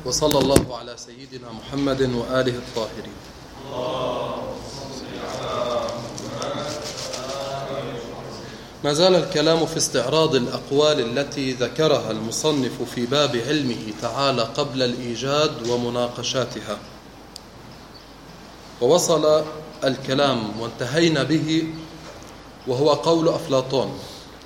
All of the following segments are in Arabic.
وصلى الله على سيدنا محمد وآله الطاهرين. ما زال الكلام في استعراض الأقوال التي ذكرها المصنف في باب علمه تعالى قبل الإيجاد ومناقشاتها، ووصل الكلام وانتهينا به وهو قول أفلاطون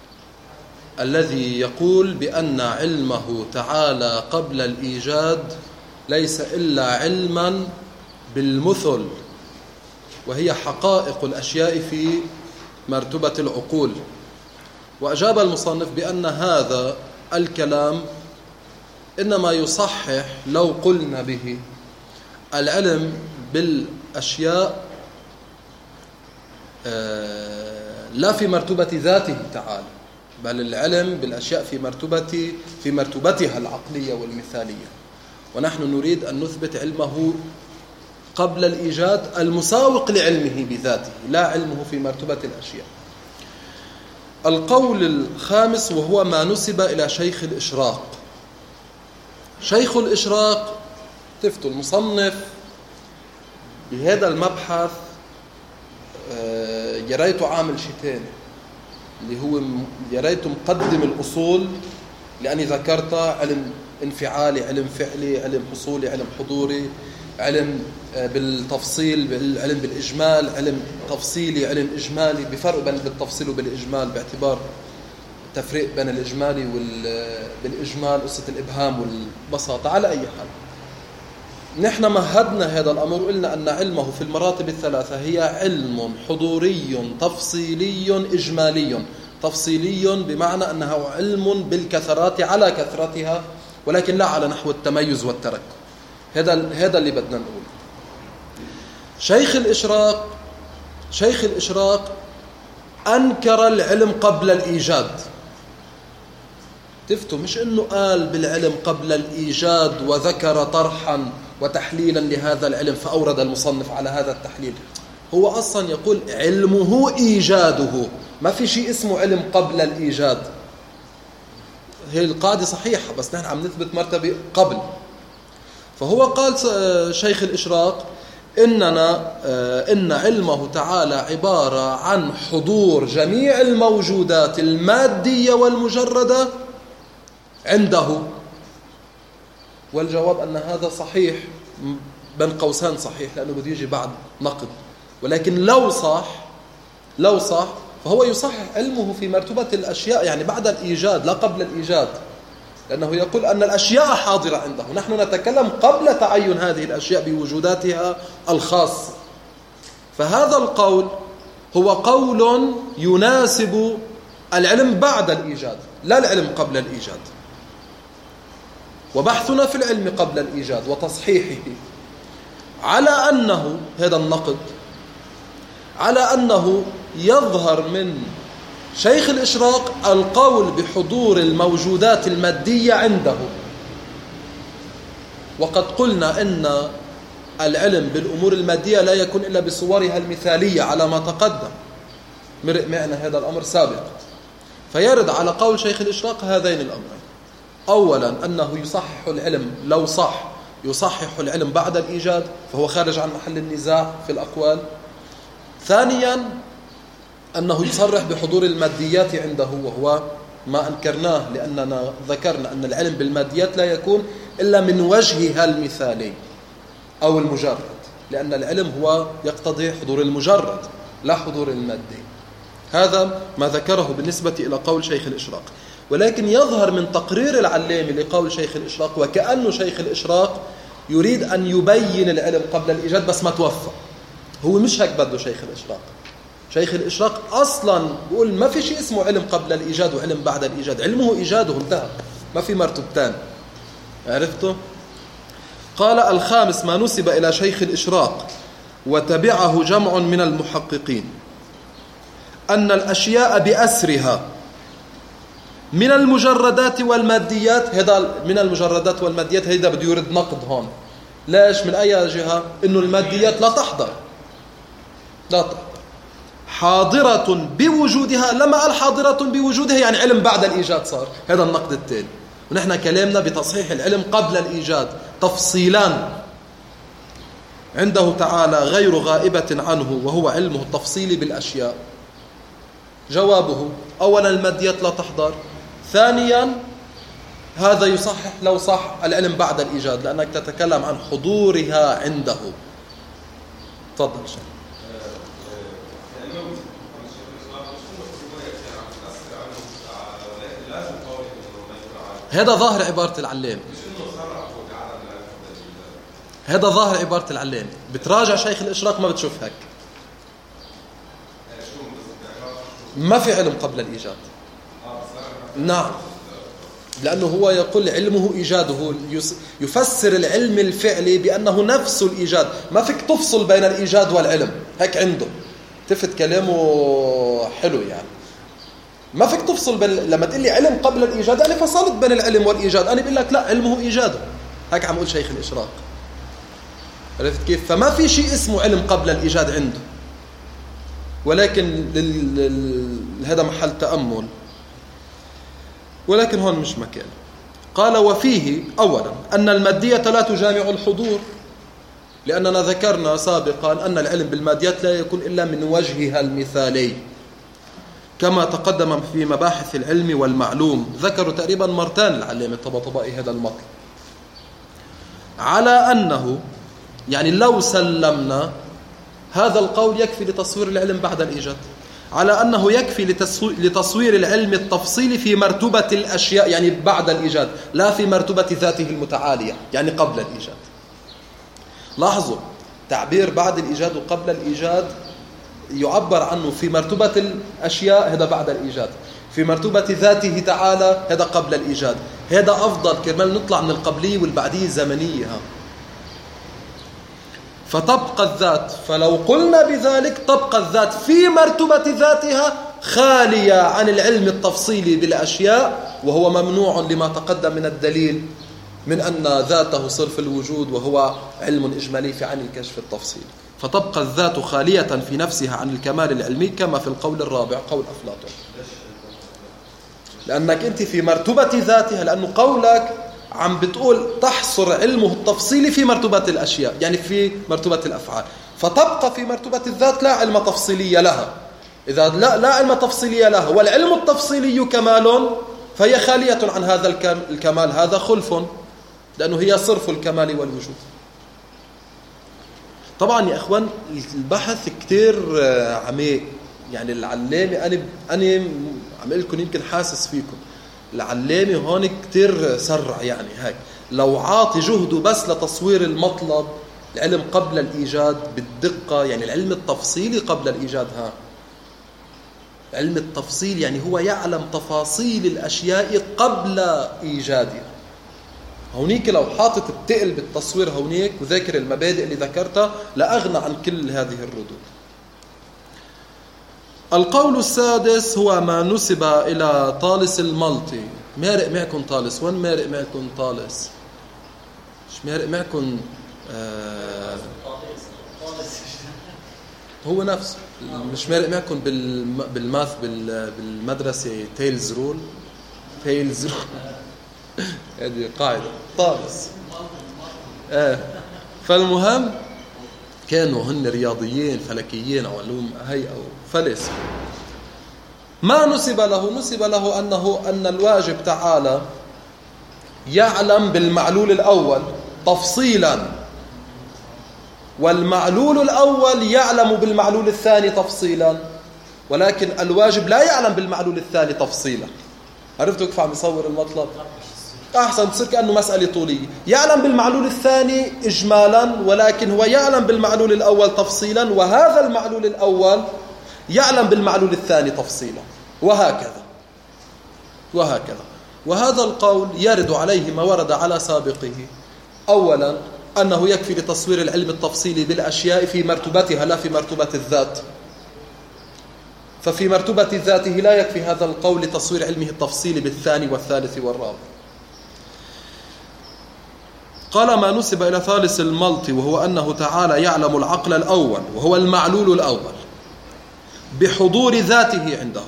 الذي يقول بأن علمه تعالى قبل الإيجاد ليس إلا علما بالمثل، وهي حقائق الأشياء في مرتبة العقول. وأجاب المصنف بأن هذا الكلام إنما يصحح لو قلنا به العلم بالأشياء لا في مرتبة ذاته تعالى، بل العلم بالأشياء في مرتبتها العقلية والمثالية. ونحن نريد أن نثبت علمه قبل الإيجاد المساوق لعلمه بذاته، لا علمه في مرتبة الأشياء. القول الخامس وهو ما نسب إلى شيخ الإشراق. شيخ الإشراق تفتوا المصنف بهذا المبحث يريت عامل شتان اللي هو يريت مقدم الأصول، لأني ذكرت علم انفعالي، علم فعلي، علم حصولي، علم حضوري، علم بالتفصيل، علم بالإجمال، علم تفصيلي، علم إجمالي. بفرق بين بالتفصيل وبالإجمال باعتبار التفريق بين الإجمالي بالإجمال، قصة الإبهام والبساطة. على أي حال نحن مهدنا هذا الأمر وقلنا أن علمه في المراتب الثلاثة هي علم حضوري تفصيلي إجمالي. تفصيلي بمعنى أنه علم بالكثرات على كثرتها، ولكن لا على نحو التميز والترك. هذا اللي بدنا نقول. شيخ الإشراق أنكر العلم قبل الإيجاد. تفتوا مش إنه قال بالعلم قبل الإيجاد وذكر طرحا وتحليلا لهذا العلم فأورد المصنف على هذا التحليل. هو أصلا يقول علمه إيجاده، ما في شيء اسمه علم قبل الإيجاد. هي القاعدة صحيحة، بس نحن عم نثبت مرتبة قبل. فهو قال شيخ الإشراق إن علمه تعالى عبارة عن حضور جميع الموجودات المادية والمجردة عنده. والجواب أن هذا صحيح بين قوسين صحيح، لأنه بده يجي بعد نقد. ولكن لو صح فهو يصحح علمه في مرتبة الأشياء، يعني بعد الإيجاد لا قبل الإيجاد، لأنه يقول أن الأشياء حاضرة عنده. نحن نتكلم قبل تعين هذه الأشياء بوجوداتها الخاصة. فهذا القول هو قول يناسب العلم بعد الإيجاد لا العلم قبل الإيجاد. وبحثنا في العلم قبل الإيجاد وتصحيحه على أنه هذا النقد على أنه يظهر من شيخ الإشراق القول بحضور الموجودات المادية عنده. وقد قلنا إن العلم بالأمور المادية لا يكون إلا بصورها المثالية على ما تقدم، مرق معنا هذا الأمر سابق. فيرد على قول شيخ الإشراق هذين الأمرين: أولا أنه يصحح العلم، لو صح يصحح العلم بعد الإيجاد، فهو خارج عن محل النزاع في الأقوال. ثانيا أنه يصرح بحضور الماديات عنده، وهو ما أنكرناه، لأننا ذكرنا أن العلم بالماديات لا يكون إلا من وجهها المثالي أو المجرد، لأن العلم هو يقتضي حضور المجرد لا حضور المادي. هذا ما ذكره بالنسبة إلى قول شيخ الإشراق. ولكن يظهر من تقرير العلامي لقول شيخ الإشراق وكأنه شيخ الإشراق يريد أن يبين العلم قبل الإيجاد، بس ما توفى. هو مش هيك بده شيخ الإشراق. شيخ الإشراق أصلا بيقول ما في شيء اسمه علم قبل الإيجاد وعلم بعد الإيجاد، علمه إيجاده انتهى، ما في مرتبتان. عرفتوا؟ قال الخامس ما نسب إلى شيخ الإشراق وتبعه جمع من المحققين أن الأشياء بأسرها من المجردات والماديات. هذا من المجردات والماديات هذا بده يرد نقد هون. ليش؟ من أي جهة؟ إنه الماديات لا تحضر حاضرة بوجودها. لما قال حاضرة بوجودها يعني علم بعد الإيجاد صار. هذا النقد الثاني. ونحن كلامنا بتصحيح العلم قبل الإيجاد، تفصيلان عنده تعالى غير غائبة عنه، وهو علمه التفصيلي بالأشياء. جوابه: أولا الماديات لا تحضر، ثانيا هذا يصحح لو صح العلم بعد الإيجاد، لأنك تتكلم عن حضورها عنده. تفضل شيخ. هذا ظاهر عبارة العلام، هذا ظاهر عبارة العلام. بتراجع شيخ الإشراق ما بتشوف هيك. ما في علم قبل الإيجاد. نعم، لأنه هو يقول علمه إيجاده، يفسر العلم الفعلي بأنه نفس الإيجاد. ما فيك تفصل بين الإيجاد والعلم، هيك عنده تفت كلامه حلو يعني. ما فيك تفصل بين، لما تقول لي علم قبل الإيجاد يعني فصلت بين العلم والإيجاد. أنا بقول لك لا، علمه إيجاده، هيك عم أقول شيخ الإشراق. عرفت كيف؟ فما في شيء اسمه علم قبل الإيجاد عنده، ولكن هذا محل تأمل، ولكن هون مش مكان. قال: وفيه أولا أن المادية لا تجامع الحضور، لأننا ذكرنا سابقا أن العلم بالماديات لا يكون إلا من وجهها المثالي، كما تقدم في مباحث العلم والمعلوم. ذكروا تقريبا مرتين العلامة الطباطبائي هذا المطلب، على أنه يعني لو سلمنا هذا القول يكفي لتصوير العلم بعد الإيجاد، على أنه يكفي لتصوير العلم التفصيلي في مرتبة الأشياء، يعني بعد الإيجاد، لا في مرتبة ذاته المتعالية، يعني قبل الإيجاد. لاحظوا تعبير بعد الإيجاد وقبل الإيجاد يعبر عنه في مرتبة الأشياء، هذا بعد الإيجاد، في مرتبة ذاته تعالى هذا قبل الإيجاد. هذا أفضل كرمال نطلع من القبلية والبعدية الزمنية. فتبقى الذات، فلو قلنا بذلك تبقى الذات في مرتبة ذاتها خالية عن العلم التفصيلي بالأشياء، وهو ممنوع لما تقدم من الدليل من أن ذاته صرف الوجود، وهو علم إجمالي في عن الكشف التفصيلي. فتبقى الذات خالية في نفسها عن الكمال العلمي، كما في القول الرابع قول أفلاطون، لأنك أنت في مرتبة ذاتها، لأنه قولك عم بتقول تحصر علمه التفصيلي في مرتبة الأشياء، يعني في مرتبة الأفعال، فتبقى في مرتبة الذات لا علم تفصيلي لها. إذا لا علم تفصيلي لها والعلم التفصيلي كمال، فهي خالية عن هذا الكمال. هذا خلف، لأنه هي صرف الكمال والوجود. طبعا يا أخوان البحث كتير عميق، يعني العلامة أنا عم لكم يمكن حاسس فيكم، العلامة هون كتير سرع، يعني هيك لو عاطي جهده بس لتصوير المطلب العلم قبل الإيجاد بالدقة، يعني العلم التفصيلي قبل الإيجاد. علم التفصيل يعني هو يعلم تفاصيل الأشياء قبل إيجادها. هونيك لو حاطط بتقل بالتصوير هونيك وذاكر المبادئ اللي ذكرتها لأغنى عن كل هذه الردود. القول السادس هو ما نسب إلى طالس الملطي. مارق معكم طالس؟ وين مارق معكم طالس؟ مش مارق معكم هو نفسه، مش مارق معكم بالماث بالمدرسة تيلز رول. هذه قاعدة طالس. فالمهم كانوا هن رياضيين فلكيين أو علوم هيئة أو فلسفة. ما نسب له أن الواجب تعالى يعلم بالمعلول الأول تفصيلا، والمعلول الأول يعلم بالمعلول الثاني تفصيلا، ولكن الواجب لا يعلم بالمعلول الثاني تفصيلا. عرفتوا كيف عم يصور المطلب؟ أحسن، تصير كأنه مسألة طولية. يعلم بالمعلول الثاني إجمالا، ولكن هو يعلم بالمعلول الأول تفصيلا، وهذا المعلول الأول يعلم بالمعلول الثاني تفصيلا، وهكذا. وهذا القول يرد عليه ما ورد على سابقه. أولا أنه يكفي لتصوير العلم التفصيلي بالأشياء في مرتبتها لا في مرتبة الذات، ففي مرتبة ذاته لا يكفي هذا القول لتصوير علمه التفصيلي بالثاني والثالث والرابع. قال ما نسب إلى ثالث الملطي، وهو أنه تعالى يعلم العقل الأول وهو المعلول الأول بحضور ذاته عنده،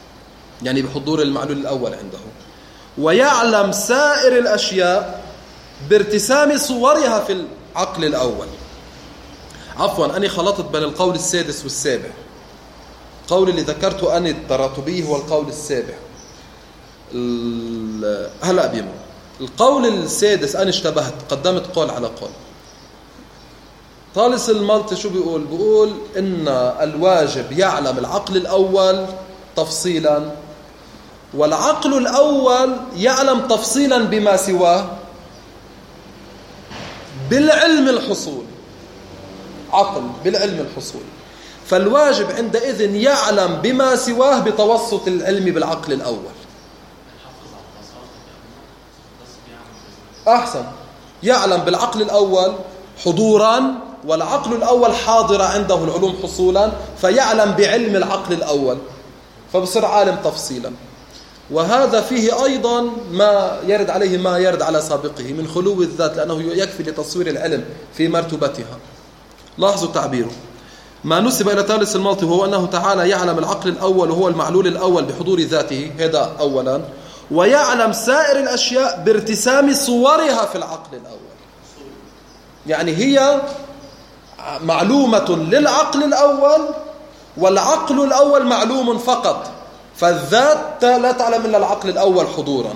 يعني بحضور المعلول الأول عنده، ويعلم سائر الأشياء بارتسام صورها في العقل الأول. عفوا، أنا خلطت بين القول السادس والسابع. القول اللي ذكرته أنا التراتبي هو القول السابع. هلأ بيمر القول السادس أنا اشتبهت، قدمت قول على قول. طالس المالطي شو بيقول؟ بيقول إن الواجب يعلم العقل الأول تفصيلا، والعقل الأول يعلم تفصيلا بما سواه بالعلم الحصولي. عقل بالعلم الحصولي، فالواجب عندئذ يعلم بما سواه بتوسط العلم بالعقل الأول. أحسن، يعلم بالعقل الأول حضورا، والعقل الأول حاضر عنده العلوم حصولا، فيعلم بعلم العقل الأول، فبصير عالم تفصيلا. وهذا فيه أيضا ما يرد عليه ما يرد على سابقه من خلو الذات، لأنه يكفي لتصوير العلم في مرتبتها. لاحظوا تعبيره: ما نسب إلى طالس المالطي هو أنه تعالى يعلم العقل الأول وهو المعلول الأول بحضور ذاته، هذا أولا، ويعلم سائر الأشياء بارتسام صورها في العقل الأول. يعني هي معلومة للعقل الأول، والعقل الأول معلوم فقط، فالذات لا تعلم إلا العقل الأول حضورا.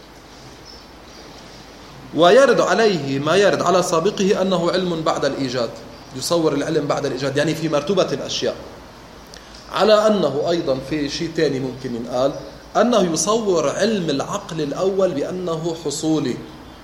ويرد عليه ما يرد على سابقه أنه علم بعد الإيجاد، يصور العلم بعد الإيجاد، يعني في مرتبة الأشياء. على أنه أيضا في شيء تاني ممكن ينقال، أنه يصور علم العقل الأول بأنه حصولي.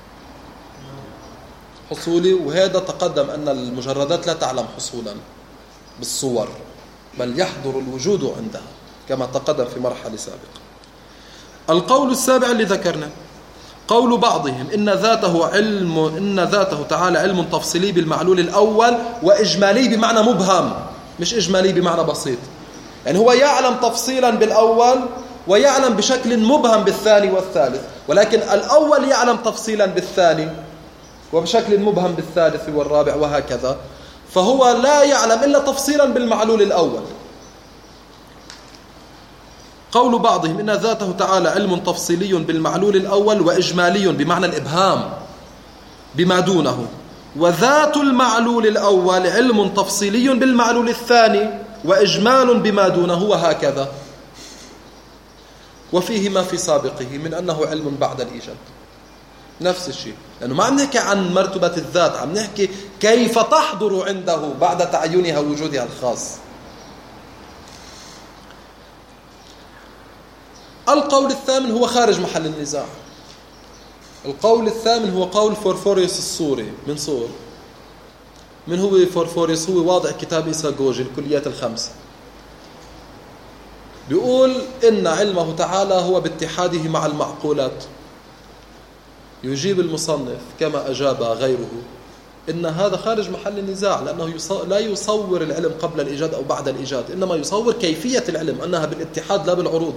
وهذا تقدم أن المجردات لا تعلم حصولا بالصور، بل يحضر الوجود عندها كما تقدم في مرحلة سابقة. القول السابع اللي ذكرنا قول بعضهم إن ذاته تعالى علم تفصيلي بالمعلول الأول، وإجمالي بمعنى مبهم، مش إجمالي بمعنى بسيط. يعني هو يعلم تفصيلا بالأول ويعلم بشكل مبهم بالثاني والثالث، ولكن الأول يعلم تفصيلا بالثاني وبشكل مبهم بالثالث والرابع وهكذا، فهو لا يعلم إلا تفصيلا بالمعلول الأول. قول بعضهم إن ذاته تعالى علم تفصيلي بالمعلول الأول، وإجمالي بمعنى الإبهام بما دونه، وذات المعلول الأول علم تفصيلي بالمعلول الثاني، وإجمال بما دونه، وهكذا. وفيه ما في سابقه من أنه علم بعد الإيجاد، نفس الشيء، لأنه ما عم نحكي عن مرتبة الذات، عم نحكي كيف تحضر عنده بعد تعينها وجودها الخاص. القول الثامن هو خارج محل النزاع. القول الثامن هو قول فورفوريوس السوري من صور. من هو فورفوريوس؟ هو واضع كتاب إيساغوجي الكليات الخمس. بيقول إن علمه تعالى هو باتحاده مع المعقولات. يجيب المصنف كما أجاب غيره إن هذا خارج محل النزاع، لأنه لا يصور العلم قبل الإيجاد أو بعد الإيجاد، إنما يصور كيفية العلم أنها بالاتحاد لا بالعروض.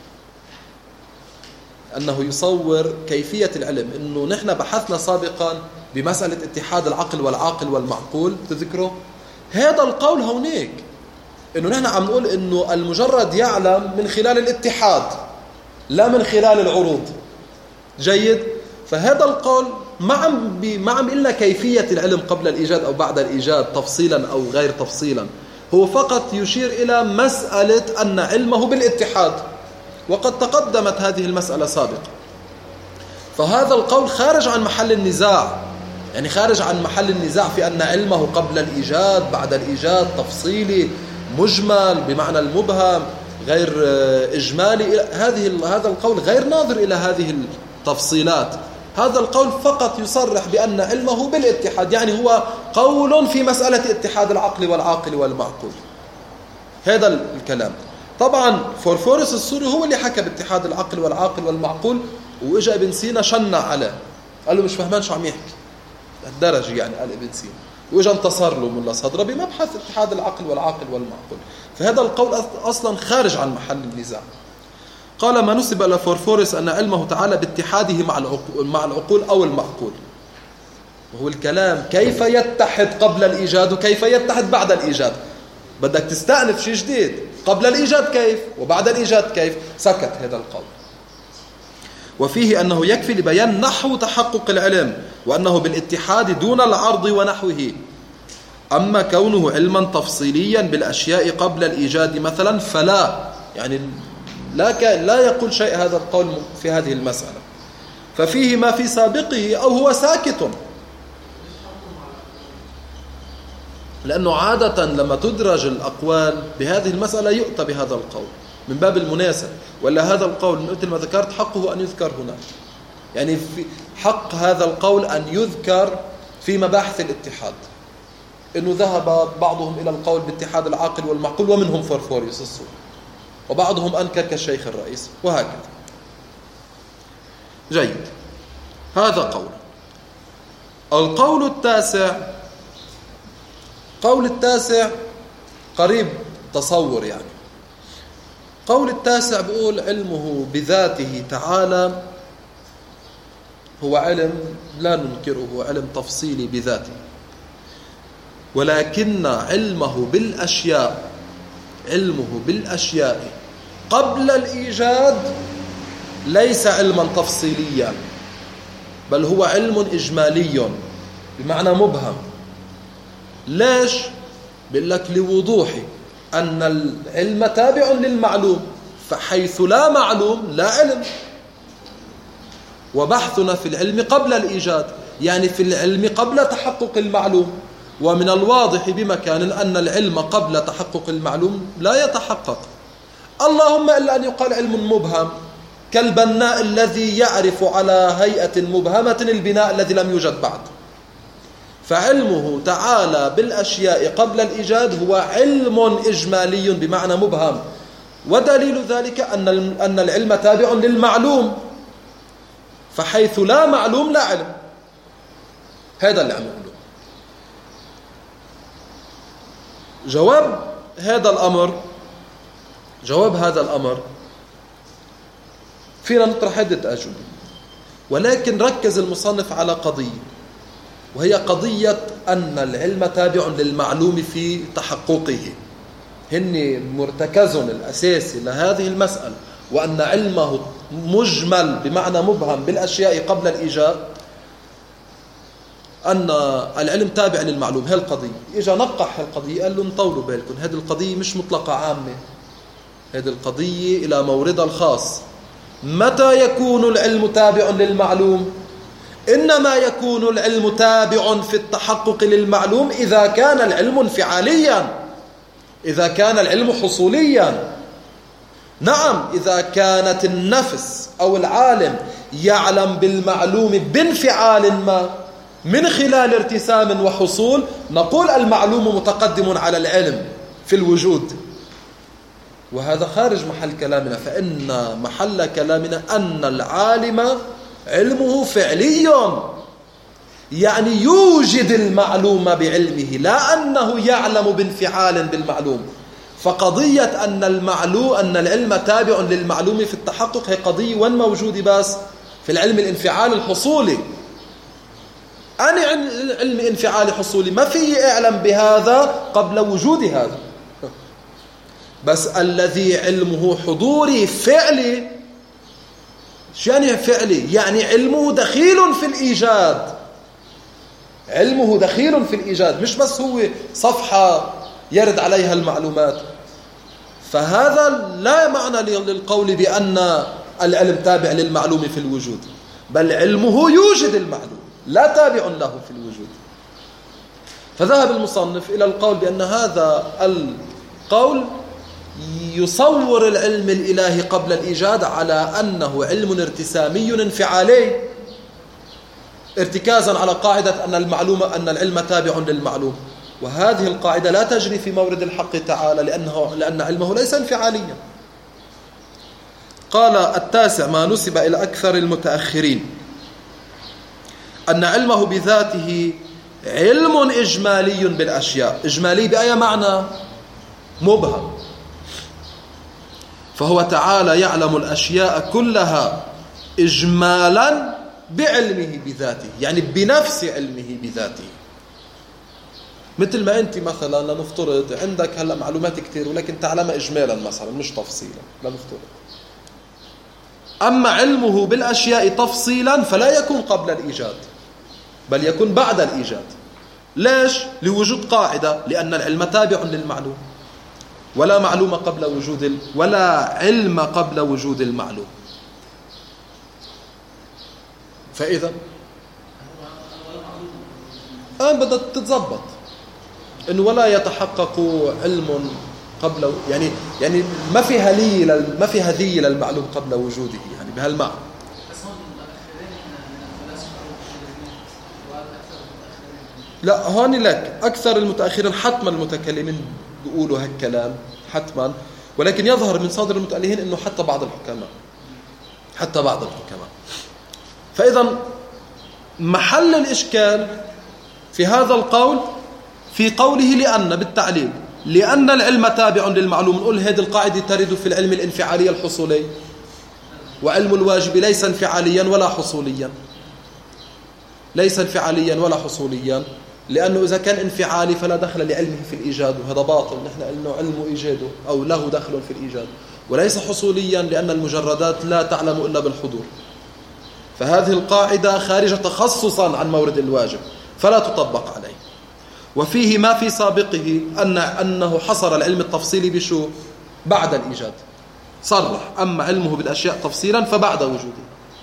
أنه يصور كيفية العلم. إنه نحن بحثنا سابقا بمسألة اتحاد العقل والعاقل والمعقول، تذكروا هذا القول هونيك، إنه نحن عم نقول إنه المجرد يعلم من خلال الاتحاد لا من خلال العروض. جيد. فهذا القول ما عم إلا كيفية العلم قبل الإيجاد أو بعد الإيجاد تفصيلا أو غير تفصيلا، هو فقط يشير إلى مسألة أن علمه بالاتحاد، وقد تقدمت هذه المسألة سابقا. فهذا القول خارج عن محل النزاع، يعني خارج عن محل النزاع في أن علمه قبل الإيجاد بعد الإيجاد تفصيلي مجمل بمعنى المبهم غير إجمالي. هذا القول غير ناظر إلى هذه التفصيلات. هذا القول فقط يصرح بأن علمه بالاتحاد، يعني هو قول في مسألة اتحاد العقل والعاقل والمعقول. هذا الكلام طبعا فورفوريوس السوري هو اللي حكى باتحاد العقل والعاقل والمعقول، وإجا ابن سينا شنع عليه، قال له مش فهمان شو عم يحكي الدرجة، يعني قال ابن سينا، وإجا انتصر له ملا صدرة بمبحث اتحاد العقل والعاقل والمعقول. فهذا القول أصلا خارج عن محل النزاع. قال ما نسب إلى فورفوريوس أن علمه تعالى باتحاده مع العقول أو المعقول، وهو الكلام كيف يتحد قبل الإيجاد وكيف يتحد بعد الإيجاد. بدك تستأنف شيء جديد، قبل الإيجاد كيف وبعد الإيجاد كيف. سكت هذا القول. وفيه أنه يكفي لبيان نحو تحقق العلم وأنه بالاتحاد دون العرض ونحوه. أما كونه علما تفصيليا بالأشياء قبل الإيجاد مثلا فلا، يعني لا يقول شيء هذا القول في هذه المسألة، ففيه ما في سابقه أو هو ساكت. لأنه عادة لما تدرج الأقوال بهذه المسألة يؤتى بهذا القول من باب المناسب، ولا هذا القول مثل ما ذكرت حقه أن يذكر هنا، يعني في حق هذا القول أن يذكر في مباحث الاتحاد، إنه ذهب بعضهم إلى القول باتحاد العاقل والمعقول ومنهم فرفوريوس الصوفي، وبعضهم أنكر كالشيخ الرئيس، وهكذا. جيد، هذا قول. القول التاسع، قول التاسع قريب تصور، يعني قول التاسع بيقول علمه بذاته تعالى هو علم لا ننكره، هو علم تفصيلي بذاته، ولكن علمه بالأشياء قبل الإيجاد ليس علما تفصيليا، بل هو علم إجمالي بمعنى مبهم. ليش؟ بيقول لك لوضوح أن العلم تابع للمعلوم، فحيث لا معلوم لا علم. وبحثنا في العلم قبل الإيجاد، يعني في العلم قبل تحقق المعلوم، ومن الواضح بمكان أن العلم قبل تحقق المعلوم لا يتحقق، اللهم إلا أن يقال علم مبهم، كالبناء الذي يعرف على هيئة مبهمة البناء الذي لم يوجد بعد. فعلمه تعالى بالأشياء قبل الإيجاد هو علم إجمالي بمعنى مبهم، ودليل ذلك أن العلم تابع للمعلوم، فحيث لا معلوم لا علم. هذا اللي عم يقوله. جواب هذا الأمر فينا نطرح عدة أجوبة، ولكن ركز المصنف على قضية، وهي قضية أن العلم تابع للمعلوم في تحققه. هن مرتكزهم الأساسي لهذه المسألة، وأن علمه مجمل بمعنى مبهم بالأشياء قبل الإيجاد، أن العلم تابع للمعلوم. هذه القضية إجا نقح القضية، قال له انطولوا بالكم، هذه القضية مش مطلقة عامة، هذه القضية إلى موردها الخاص. متى يكون العلم تابع للمعلوم؟ إنما يكون العلم تابع في التحقق للمعلوم إذا كان العلم انفعاليا، إذا كان العلم حصوليا. نعم، إذا كانت النفس أو العالم يعلم بالمعلوم بانفعال ما من خلال ارتسام وحصول، نقول المعلوم متقدم على العلم في الوجود، وهذا خارج محل كلامنا. فإن محل كلامنا أن العالم علمه فعلي، يعني يوجد المعلوم بعلمه، لا أنه يعلم بانفعال بالمعلوم. فقضية أن العلم تابع للمعلوم في التحقق هي قضية وين موجودة بس في العلم الانفعال الحصولي. أنا علم انفعالي حصولي ما في أعلم بهذا قبل وجود هذا، بس الذي علمه حضوري فعلي. شو يعني فعلي؟ يعني علمه دخيل في الإيجاد، علمه دخيل في الإيجاد، مش بس هو صفحة يرد عليها المعلومات. فهذا لا معنى للقول بأن العلم تابع للمعلوم في الوجود، بل علمه يوجد المعلوم لا تابع له في الوجود. فذهب المصنف إلى القول بأن هذا القول يصور العلم الإلهي قبل الإيجاد على أنه علم ارتسامي انفعالي، ارتكازا على قاعدة أن العلم تابع للمعلوم، وهذه القاعدة لا تجري في مورد الحق تعالى لأن علمه ليس انفعاليا. قال التاسع ما نسب إلى أكثر المتأخرين أن علمه بذاته علم إجمالي بالأشياء. إجمالي بأي معنى؟ مبهم. فهو تعالى يعلم الأشياء كلها إجمالا بعلمه بذاته، يعني بنفس علمه بذاته. مثل ما أنت مثلا لنفترض عندك هلأ معلومات كتير ولكن تعلمها إجمالا مثلا مش تفصيلا، لنفترض أما علمه بالأشياء تفصيلا فلا يكون قبل الإيجاد بل يكون بعد الإيجاد. ليش؟ لوجود قاعدة، لأن العلم تابع للمعلوم، ولا معلوم قبل وجود ولا علم قبل وجود المعلوم. فإذا بدأت تتضبط إنه ولا يتحقق علم قبل، يعني ما في هذية للمعلوم قبل وجوده، يعني بهالمعنى. لا هون لك أكثر المتأخرين حتما المتكلمين بيقولوا هالكلام حتما، ولكن يظهر من صادر المتألهين إنه حتى بعض الحكماء. فإذا محل الإشكال في هذا القول في قوله لأن بالتعليل، لأن العلم تابع للمعلوم. نقول هذه القاعدة ترد في العلم الانفعالي الحصولي، وعلم الواجب ليس انفعاليا ولا حصوليا، لأنه إذا كان انفعالي فلا دخل لعلمه في الإيجاد، وهذا باطل. نحن قلنا علم إيجاده أو له دخل في الإيجاد. وليس حصوليا لأن المجردات لا تعلم إلا بالحضور. فهذه القاعدة خارجة تخصصا عن مورد الواجب فلا تطبق عليه. وفيه ما في سابقه أنه حصر العلم التفصيلي بشو؟ بعد الإيجاد. صرح أما علمه بالأشياء تفصيلا فبعد وجوده،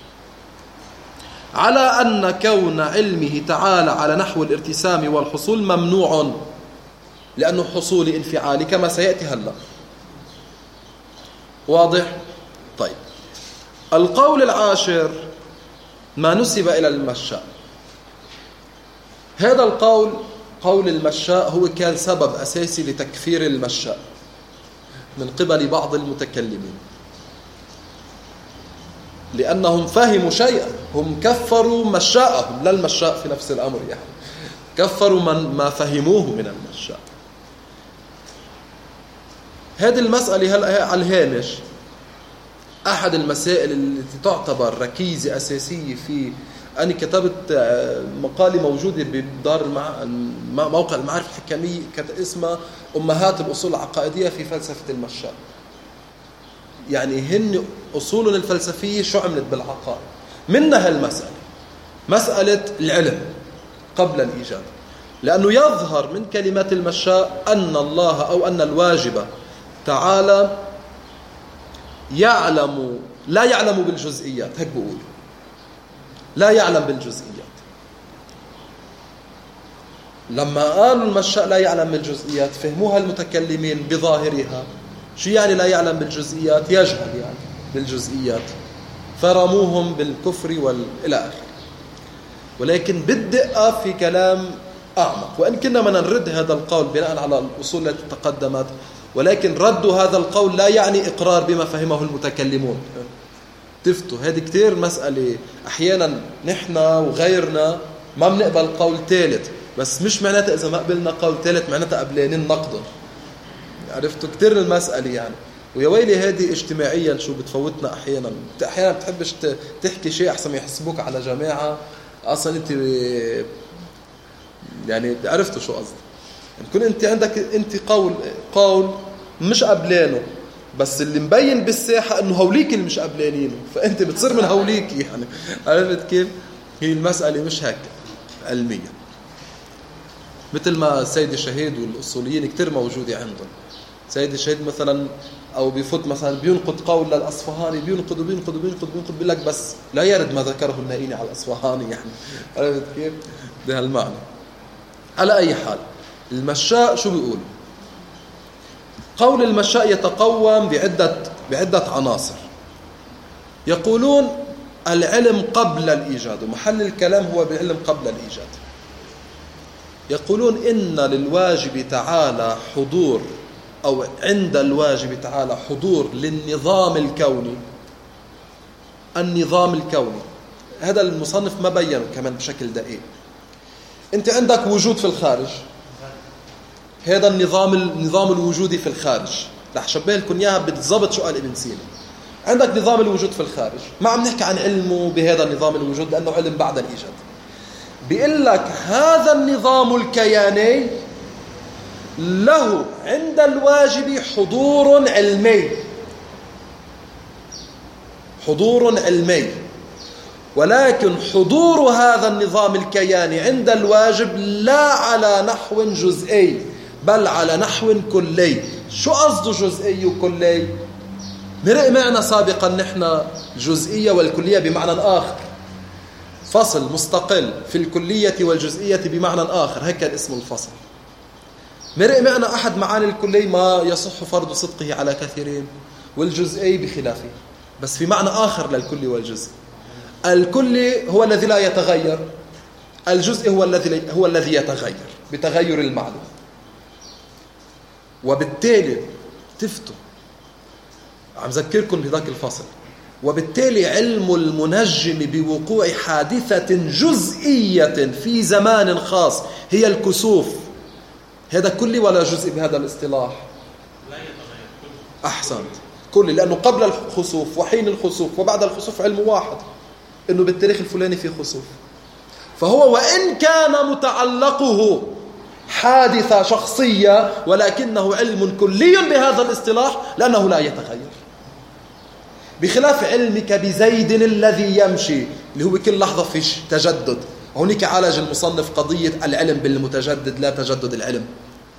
على أن كون علمه تعالى على نحو الارتسام والحصول ممنوع، لأنه حصولي انفعالي كما سيأتي هلا. واضح؟ طيب، القول العاشر ما نسب إلى المشاء. هذا القول، قول المشاء، هو كان سبب أساسي لتكفير المشاء من قبل بعض المتكلمين، لأنهم فهموا شيئا. هم كفروا مشاءهم، لا المشاء في نفس الأمر، يعني كفروا ما فهموه من المشاء. هذه المسألة على الهامش أحد المسائل التي تعتبر ركيزة أساسية في، أنا كتبت مقالة موجودة بدار موقع المعارف الحكمية اسمها أمهات الأصول العقائدية في فلسفة المشاء. يعني هن أصولهم الفلسفية شو عملت بالعقائد، منها المسألة، مسألة العلم قبل الإيجاد. لأنه يظهر من كلمات المشاء أن الله أو أن الواجب تعالى لا يعلم بالجزئيات. هيك بقول لا يعلم بالجزئيات. لما قالوا المشاء لا يعلم بالجزئيات فهموها المتكلمين بظاهرها. شو يعني لا يعلم بالجزئيات؟ يجهل يعني بالجزئيات، فرموهم بالكفر إلى آخره. ولكن بالدقة في كلام أعمق، وإن كنا ما نرد هذا القول بناء على الأصول التي تقدمت، ولكن ردوا هذا القول لا يعني إقرار بما فهمه المتكلمون. تفتوا هذه كتير مسألة. أحيانا نحن وغيرنا ما بنقبل قول ثالث، بس مش معناتها إذا ما قبلنا قول ثالث معناتها قبلانين نقضه. عرفتوا كتير المسألة يعني. ويا ويلي هذه اجتماعيا شو بتفوتنا أحيانا بتحبش تحكي شيء أحسن يحسبوك على جماعة أصلا أنت يعني عرفتوا شو قصدي. يكون أنت عندك قول مش قبلانه، بس اللي مبين بالساحة أنه هوليك اللي مش قبلانينه، فأنت بتصير من هوليك يعني. عرفت كيف؟ هي المسألة مش هيك علمية، مثل ما السيد الشهيد والأصوليين كتير موجودة عندهم. سيد الشهيد مثلا أو بيفوت مثلا بينقض قول للأصفهاني، بينقض بيقول لك بس لا يرد ما ذكره النائيني على الأصفهاني يعني. عرفت كيف؟ ده المعنى. على أي حال المشاء شو بيقول؟ قول المشاء يتقوم بعدة عناصر. يقولون العلم قبل الإيجاد، ومحل الكلام هو بالعلم قبل الإيجاد. يقولون إن للواجب تعالى حضور، أو عند الواجب تعالى حضور للنظام الكوني. النظام الكوني هذا المصنف ما بيّنه كمان بشكل دقيق. أنت عندك وجود في الخارج، هذا النظام الوجودي في الخارج. رح شبه لكم إياها بالضبط شو قال ابن سينا. عندك نظام الوجود في الخارج، ما عم نحكي عن علمه بهذا النظام الوجود لأنه علم بعد الإيجاد. بيقول لك هذا النظام الكياني له عند الواجب حضور علمي. حضور علمي، ولكن حضور هذا النظام الكياني عند الواجب لا على نحو جزئي بل على نحو كلي. شو قصده جزئي وكلي؟ مرق معنا سابقا نحن الجزئية والكلية بمعنى آخر، فصل مستقل في الكلية والجزئية بمعنى آخر، هيك اسم الفصل. مرق معنا أحد معاني الكلي ما يصح فرض صدقه على كثيرين، والجزئي بخلافه، بس في معنى آخر للكل والجزء. الكل هو الذي لا يتغير، الجزء هو الذي يتغير بتغير المعلوم. وبالتالي تفتوا عم ذكركم بذاك الفصل، وبالتالي علم المنجم بوقوع حادثة جزئية في زمان خاص هي الكسوف، هذا كلي ولا جزء بهذا الاصطلاح؟ لا يتغير كلي. أحسنت، كلي، لأنه قبل الخسوف وحين الخسوف وبعد الخسوف علم واحد، إنه بالتاريخ الفلاني في خسوف. فهو وإن كان متعلقه حادثة شخصية ولكنه علم كلي بهذا الاصطلاح لأنه لا يتغير، بخلاف علمك بزيد الذي يمشي اللي هو كل لحظة فيش تجدد. هونيك عالج المصنف قضية العلم بالمتجدد لا تجدد العلم.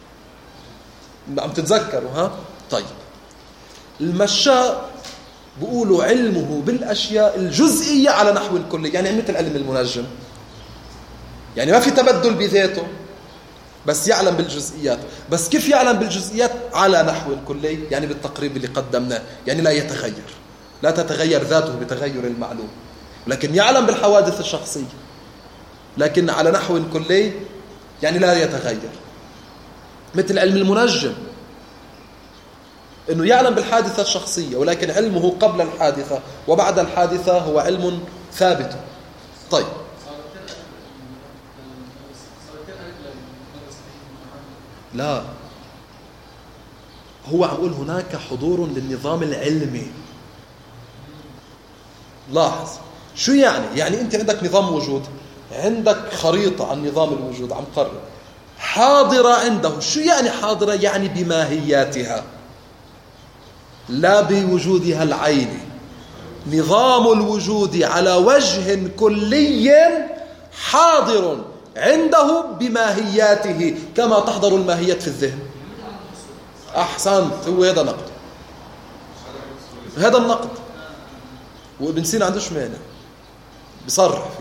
عم تتذكروا ها؟ طيب، المشاء بيقولوا علمه بالأشياء الجزئية على نحو الكلي، يعني مثل علم المنجم، يعني ما في تبدل بذاته بس يعلم بالجزئيات. بس كيف يعلم بالجزئيات؟ على نحو الكلي، يعني بالتقريب اللي قدمناه، يعني لا يتغير، لا تتغير ذاته بتغير المعلوم، لكن يعلم بالحوادث الشخصية، لكن على نحو كلي يعني لا يتغير. مثل علم المنجم، إنه يعلم بالحادثة الشخصية ولكن علمه قبل الحادثة وبعد الحادثة هو علم ثابت. طيب، لا، هو عم يقول هناك حضور للنظام العلمي. لاحظ شو يعني أنت عندك نظام وجود، عندك خريطة عن نظام الوجود عم قرر حاضرة عنده. شو يعني حاضرة؟ يعني بماهياتها لا بوجودها العيني. نظام الوجود على وجه كلي حاضر عنده بماهياته كما تحضر الماهيات في الذهن. أحسنت، هو هذا نقد، هذا النقد، وابن سينا عندوش مانع بصرح فيه.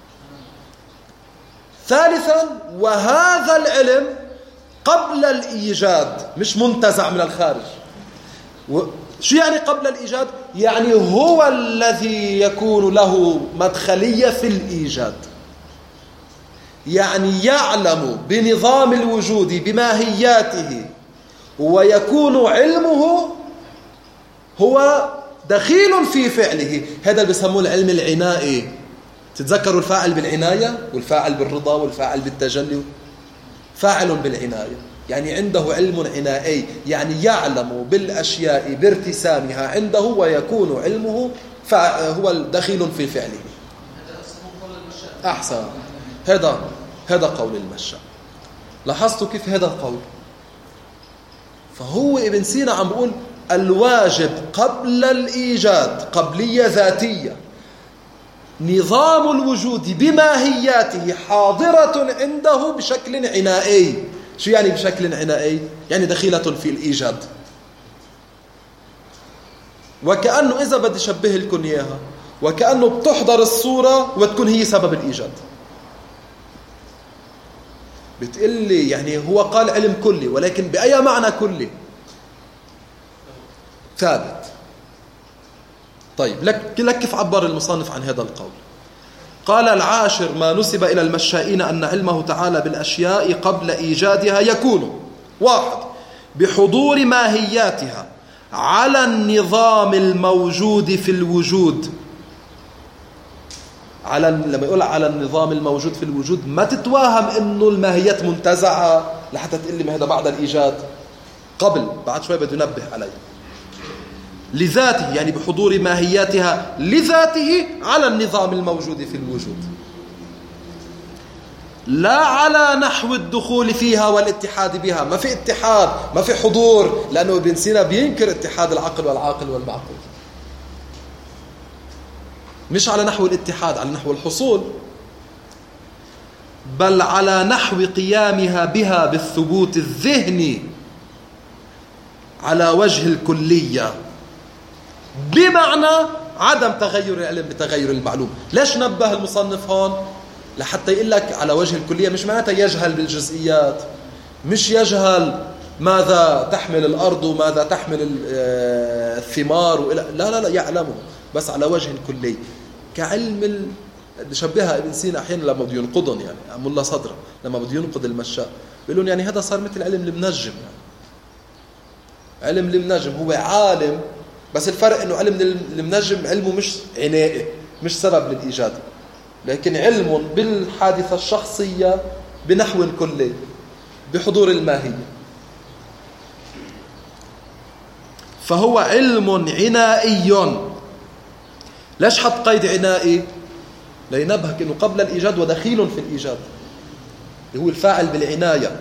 ثالثا، وهذا العلم قبل الإيجاد، مش منتزع من الخارج. شو يعني قبل الإيجاد؟ يعني هو الذي يكون له مدخلية في الإيجاد، يعني يعلم بنظام الوجود بماهياته ويكون علمه هو دخيل في فعله. هذا اللي بيسموه العلم العنائي. تتذكروا الفاعل بالعناية والفاعل بالرضا والفاعل بالتجلي. فاعل بالعناية يعني عنده علم عنائي، يعني يعلم بالأشياء بارتسامها عنده ويكون علمه هو دخيل في فعله. أحسن، هذا قول المشاء. لاحظتوا كيف هذا القول؟ فهو ابن سينا عم بيقول الواجب قبل الإيجاد قبلية ذاتية، نظام الوجود بماهياته حاضرة عنده بشكل عنائي. شو يعني بشكل عنائي؟ يعني دخيلة في الإيجاد. وكأنه إذا بدي شبه لكم إياها، وكأنه بتحضر الصورة وتكون هي سبب الإيجاد. بتقلي يعني هو قال علم كلي، ولكن بأي معنى كلي؟ ثابت. طيب، لك كيف عبر المصنف عن هذا القول؟ قال العاشر ما نسب إلى المشائين أن علمه تعالى بالأشياء قبل إيجادها يكون: 1. بحضور ماهياتها على النظام الموجود في الوجود. لما يقول على النظام الموجود في الوجود ما تتواهم إنه الماهيات منتزعة لحتى تقول لي ما هذا بعد الإيجاد، قبل، بعد شوي بده ينبه عليه. لذاته يعني بحضور ماهياتها لذاته على النظام الموجود في الوجود، لا على نحو الدخول فيها والاتحاد بها. ما في اتحاد، ما في حضور، لأنه ابن سينا بينكر اتحاد العقل والعاقل والمعقول. مش على نحو الاتحاد، على نحو الحصول، بل على نحو قيامها بها بالثبوت الذهني على وجه الكلية، بمعنى عدم تغير العلم بتغير المعلوم. ليش نبه المصنف هون؟ لحتى يقول لك على وجه الكلية، مش معناتها يجهل بالجزئيات، مش يجهل ماذا تحمل الأرض وماذا تحمل الثمار لا يعلمه، بس على وجه الكلي كعلم بشبهها ابن سينا أحيانا لما بده ينقضن، يعني ملا صدره لما بده ينقض المشاء بيقولون يعني هذا صار مثل علم المنجم. يعني علم المنجم هو عالم، بس الفرق انه علم المنجم علمه مش عنائي، مش سبب للإيجاد، لكن علم بالحادثة الشخصية بنحو كلي بحضور الماهية. فهو علم عنائي. ليش حط قيد عنائي؟ لينبهك انه قبل الإيجاد ودخيل في الإيجاد، اللي هو الفاعل بالعناية.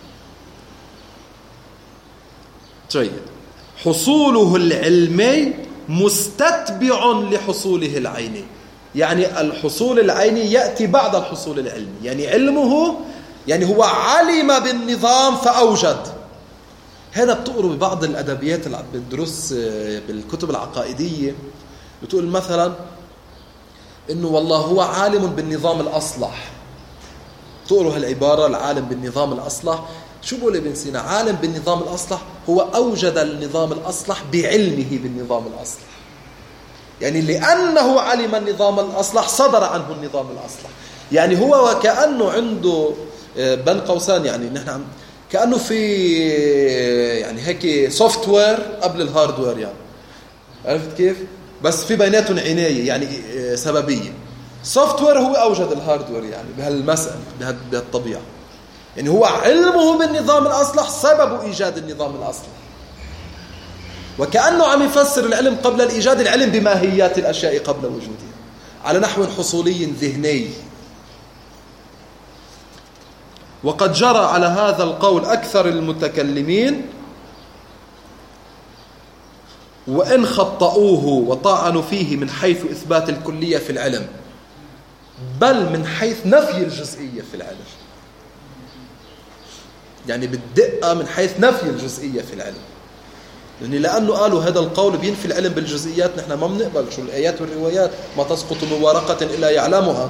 جيد. حصوله العلمي مستتبع لحصوله العيني، يعني الحصول العيني يأتي بعد الحصول العلمي. يعني علمه يعني هو علم بالنظام فأوجد. هذا بتقروا ببعض الأدبيات اللي بالدروس بالكتب العقائدية، بتقول مثلا إنه والله هو عالم بالنظام الأصلح. تقروا هالعبارة العالم بالنظام الأصلح. شو بقول ابن سينا؟ عالم بالنظام الأصلح هو أوجد النظام الأصلح بعلمه بالنظام الأصلح. يعني لأنه علم النظام الأصلح صدر عنه النظام الأصلح. يعني هو وكأنه عنده بين قوسين، يعني نحن كأنه في يعني هيك سوفت وير قبل الهاردوير، يعني عرفت كيف؟ بس في بيناتهم عناية، يعني سببية. سوفت وير هو أوجد الهاردوير يعني بهالمسألة بهالطبيعة. يعني هو علمه بالنظام الأصلح سبب إيجاد النظام الأصلح، وكأنه عم يفسر العلم قبل الإيجاد العلم بماهيات الأشياء قبل وجودها على نحو حصولي ذهني. وقد جرى على هذا القول أكثر المتكلمين، وإن خطأوه وطعنوا فيه من حيث إثبات الكلية في العلم، بل من حيث نفي الجزئية في العلم. يعني بالدقة من حيث نفي الجزئية في العلم، لأنه قالوا هذا القول بينفي العلم بالجزئيات. نحن ما بنقبل. شو الآيات والروايات؟ ما تسقط من ورقة إلا يعلمها.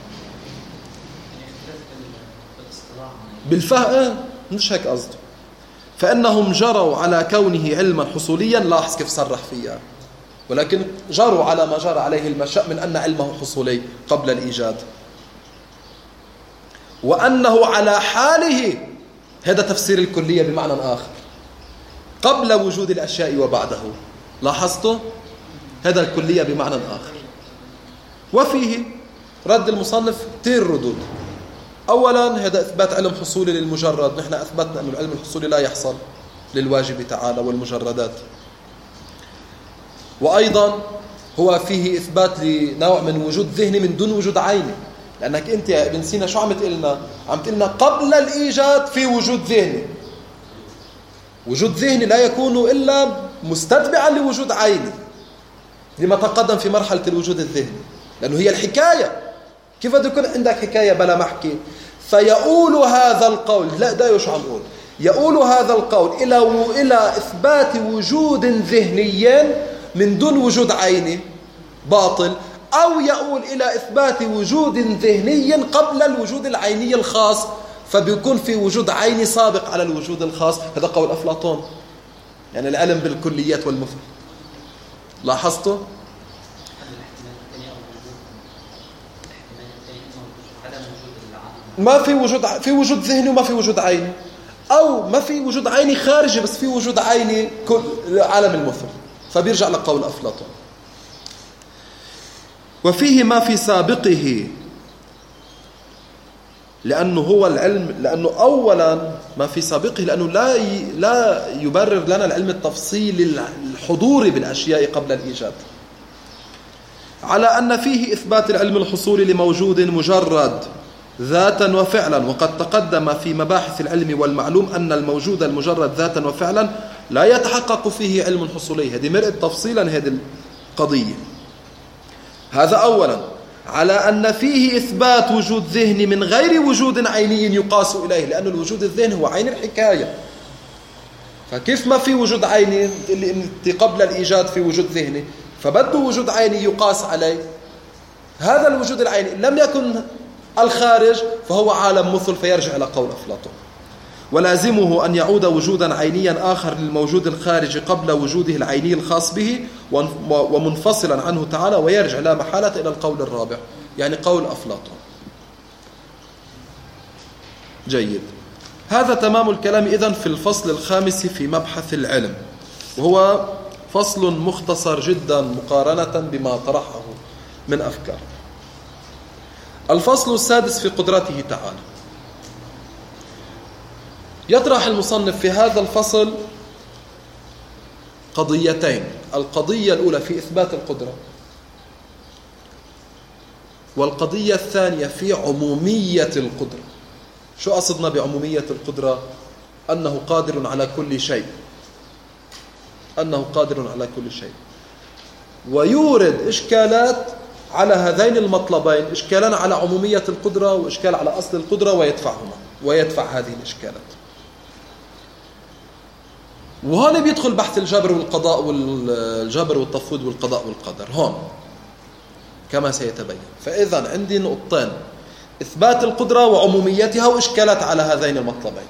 بالفهم مش هيك قصده. فإنهم جروا على كونه علما حصوليا، لاحظ كيف صرح فيها، ولكن جروا على ما جرى عليه المشاء من أن علمه حصولي قبل الإيجاد، وأنه على حاله. هذا تفسير الكلية بمعنى آخر، قبل وجود الأشياء وبعده. لاحظتوا؟ هذا الكلية بمعنى آخر. وفيه رد المصنف كثير ردود. أولا هذا إثبات علم حصولي للمجرد. نحن أثبتنا أن العلم الحصولي لا يحصل للواجب تعالى والمجردات. وأيضا هو فيه إثبات لنوع من وجود ذهني من دون وجود عيني، لأنك أنت يا ابن سينا شو عم تقلنا؟ عم تقلنا قبل الإيجاد في وجود ذهني. وجود ذهني لا يكون إلا مستتبعا لوجود عيني، لما تقدم في مرحلة الوجود الذهني، لأنه هي الحكاية. كيف بده يكون عندك حكاية بلا محكي؟ فيقول هذا القول، لا ده شو عم يقول؟ يقول هذا القول إلى إثبات وجود ذهني من دون وجود عيني باطل، أو يقول إلى إثبات وجود ذهني قبل الوجود العيني الخاص، فبيكون في وجود عيني سابق على الوجود الخاص. هذا قول أفلاطون، يعني العلم بالكليات والمثل. لاحظتوا؟ ما في وجود ذهني وما في وجود عيني، أو ما في وجود عيني خارجي بس في وجود عيني كل عالم المثل، فبيرجع لقول أفلاطون. وفيه ما في سابقه، لأنه هو العلم، لأنه أولا ما في سابقه لأنه لا يبرر لنا العلم التفصيلي الحضوري بالأشياء قبل الإيجاد، على أن فيه إثبات العلم الحصولي لموجود مجرد ذاتا وفعلا. وقد تقدم في مباحث العلم والمعلوم أن الموجود المجرد ذاتا وفعلا لا يتحقق فيه علم حصولي. هذه مرئت تفصيلا هذه القضية. هذا أولا، على أن فيه إثبات وجود ذهني من غير وجود عيني يقاس إليه، لأن الوجود الذهني هو عين الحكاية. فكيف ما في وجود عيني اللي انت قبل الإيجاد في وجود ذهني، فبده وجود عيني يقاس عليه. هذا الوجود العيني لم يكن الخارج فهو عالم مثل، فيرجع إلى قول أفلاطون. ولازمه أن يعود وجودا عينيا آخر للموجود الخارجي قبل وجوده العيني الخاص به ومنفصلا عنه تعالى، ويرجع لا محالة إلى القول الرابع، يعني قول أفلاطون. جيد، هذا تمام الكلام إذن في الفصل الخامس في مبحث العلم، وهو فصل مختصر جدا مقارنة بما طرحه من أفكار. الفصل السادس في قدرته تعالى. يطرح المصنف في هذا الفصل قضيتين: القضية الأولى في إثبات القدرة، والقضية الثانية في عمومية القدرة. شو قصدنا بعمومية القدرة؟ أنه قادر على كل شيء، أنه قادر على كل شيء. ويورد إشكالات على هذين المطلبين، إشكالان على عمومية القدرة وإشكال على أصل القدرة، ويدفع هذه الإشكالات. وهون بيدخل بحث الجبر والقضاء والجبر والتفويض والقضاء والقدر هون كما سيتبين. فإذا عندي نقطتين: إثبات القدرة وعموميتها، وإشكالات على هذين المطلبين.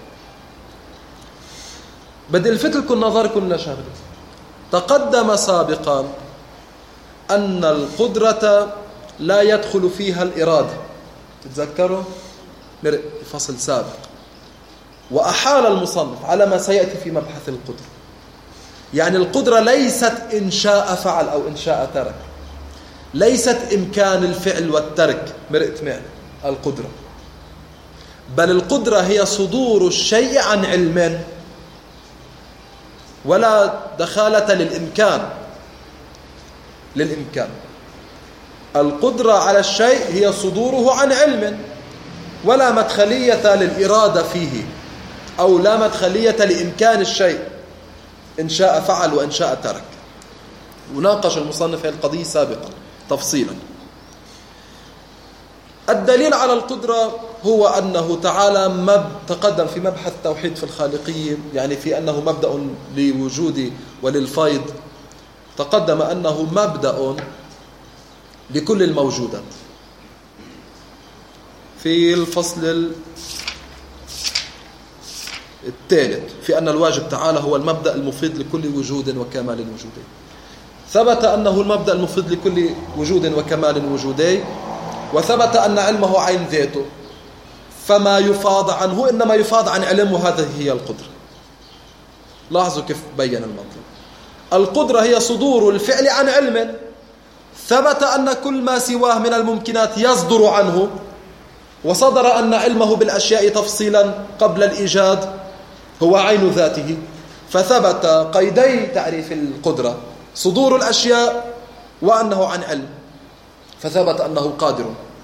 بدي الفت لكم نظركم لشغله. تقدم سابقا أن القدرة لا يدخل فيها الإرادة، تتذكروا في فصل سابق، وأحال المصنف على ما سيأتي في مبحث القدرة. يعني القدرة ليست إن شاء فعل أو إن شاء ترك، ليست إمكان الفعل والترك، مرقت معنا القدرة، بل القدرة هي صدور الشيء عن علم، ولا دخالة للإمكان. القدرة على الشيء هي صدوره عن علم، ولا مدخلية للإرادة فيه، أو لا مدخلية لإمكان الشيء إن شاء فعل وإن شاء ترك. وناقش المصنف هذه القضية سابقا تفصيلا. الدليل على القدرة هو أنه تعالى تقدم في مبحث التوحيد في الخالقية، يعني في أنه مبدأ لوجود وللفيض. تقدم أنه مبدأ لكل الموجودات في الفصل الثالث، في أن الواجب تعالى هو المبدأ المفيد لكل وجود وكمال وجودي. ثبت أنه المبدأ المفيد لكل وجود وكمال وجودي، وثبت أن علمه عين ذاته، فما يفاض عنه إنما يفاض عن علم، وهذه هي القدرة. لاحظوا كيف بين المطلب. القدرة هي صدور الفعل عن علم، ثبت أن كل ما سواه من الممكنات يصدر عنه، وصدر أن علمه بالأشياء تفصيلا قبل الإيجاد هو عين ذاته. فثبت قيدي تعريف القدرة: صدور الأشياء وأنه عن علم. فثبت أنه قادر،